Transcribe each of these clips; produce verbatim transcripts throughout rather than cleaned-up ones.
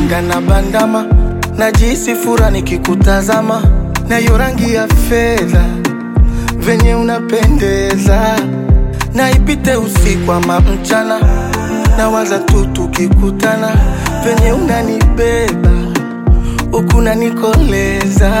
napenda na bandama, najisi fura nikikutazama, na hiyo rangi ya fedha venye unapendeza, na ipite usiku ama mchana, na waza tu tukikutana, venye unanibeba huku na nikoleza.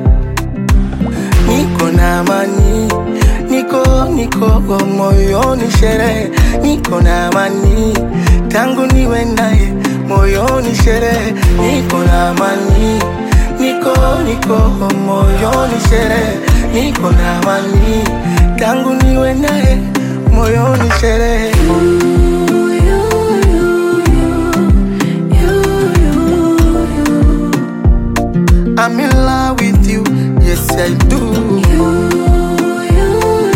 Niko na amani, niko niko moyoni sherehe, niko na amani tangu niwe naye moyoni sherehe, niko na amani, niko niko moyoni sherehe, niko na amani tangu niwe naye moyoni sherehe. I'm in love with you, yes I do. You, you,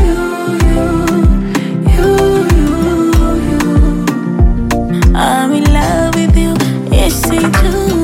you, you, you. I'm in love with you, yes I do.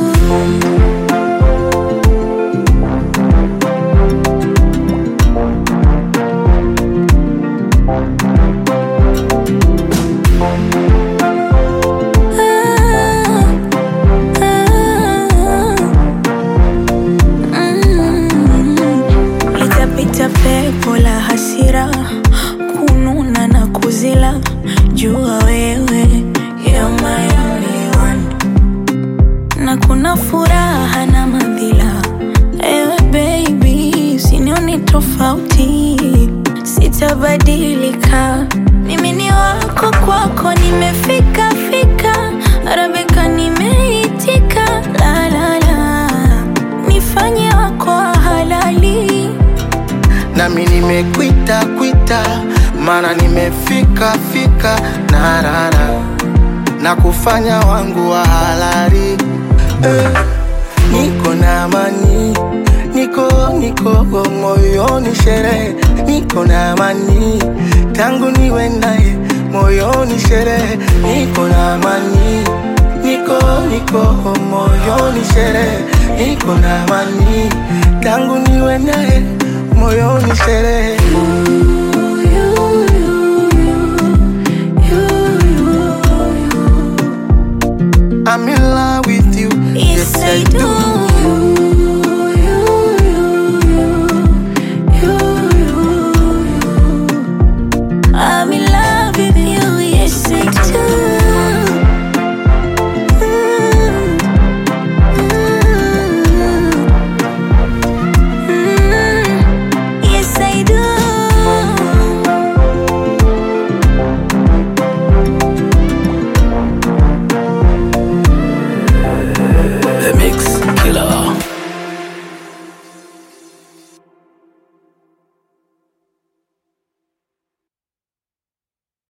Pepo la hasira, kununa na kuzila, jua wewe you're my only one. Na kuna furaha na madhila, ewe baby usinione tofauti, sitabadilika. Mimi ni wako, kwako nimefika fika, Arabika nimeitika, la la la, nifanye wako halali. Nami nimekuita kuita, mana nimefika fika, narara na kufanya wangu wa halali. eh, Niko na amani, niko niko moyoni sherehe, niko na amani tangu niwe naye moyoni sherehe, niko na amani, niko niko moyoni sherehe, niko na amani tangu niwe naye moyoni sherehe.